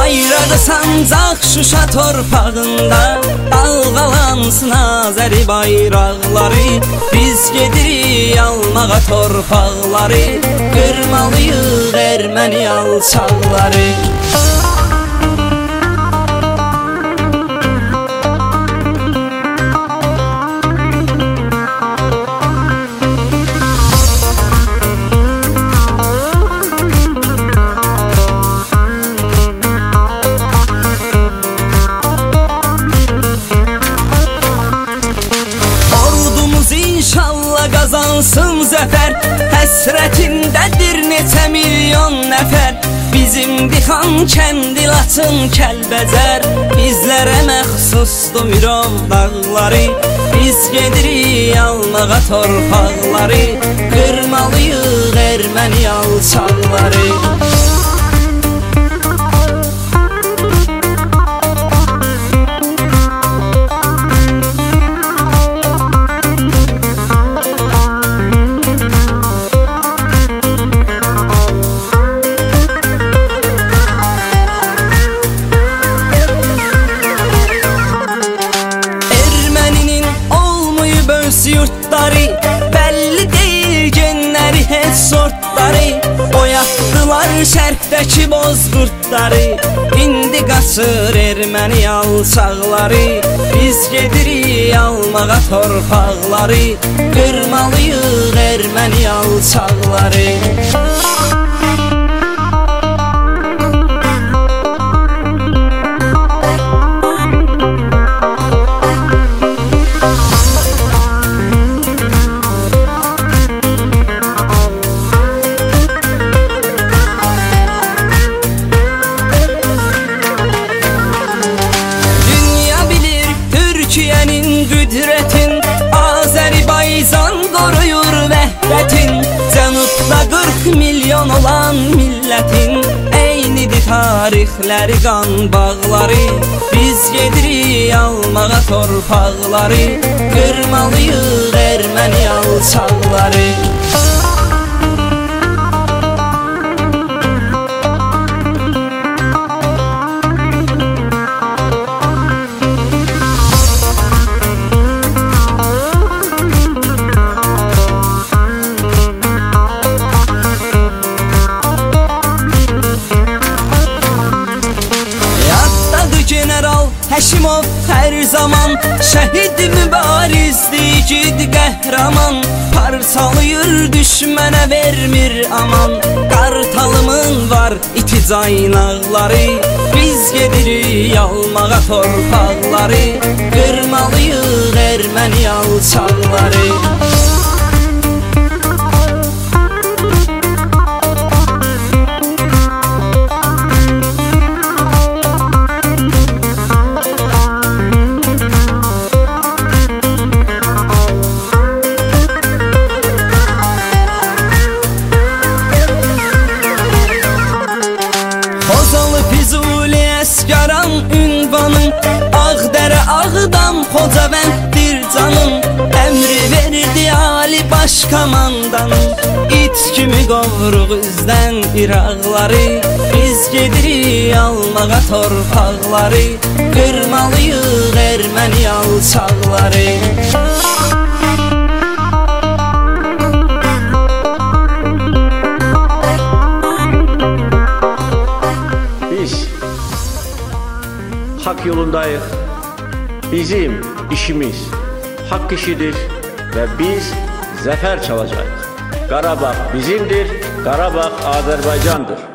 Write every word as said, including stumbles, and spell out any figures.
Bayrağı sancaq Şuşa torpağında, dalğalansın Azəri bayraqları. Biz gedirik almağa torpaqları, qırmalıyıq erməni alçaqları. Qazansın zəfər, həsrətindədir neçə milyon nəfər. Bizimdir Xankəndi, Laçın, Kəlbəcər, bizlərə məxsusdur Mirov dağları. Biz gedirik almağa torpaqları, qırmalıyıq erməni alçaqları. Yurtları bəlli deyil, genləri heç sortları. Oyatdılar şərqdəki bozqurtları, indi qaçır erməni alçaqları. Biz gedirik almağa torpaqları, qırmalıyıq erməni alçaqları. Türkiyənin qüdrətin, Azərbaycan qoruyur vəhdətin. Cənubda qırx milyon olan millətin, eynidir tarixləri, qan bağları. Biz gedirik almağa torpaqları, qırmalıyıq erməni alçaqları. Həşimov hər zaman şəhid mübarizdir, igid qəhrəman. Parçalayır düşmənə vermir aman, Qartalımın var iti caynaqları. Biz gedirik almağa torpaqları, qırmalıyıq erməni alçaqları. Əsgəran ünvanın, Ağdərə, Ağdam, Xocavənddir canım. Əmri verdi Ali Baş Komandanın, it kimi qovruq üzdən İraqları. Biz gedirik almağa torpaqları, qırmalıyıq erməni alçaqları. Hak yolundayıq. Bizim işimiz hak işidir və biz zəfər çalacağıq. Qarabağ bizimdir, Qarabağ Azərbaycandır.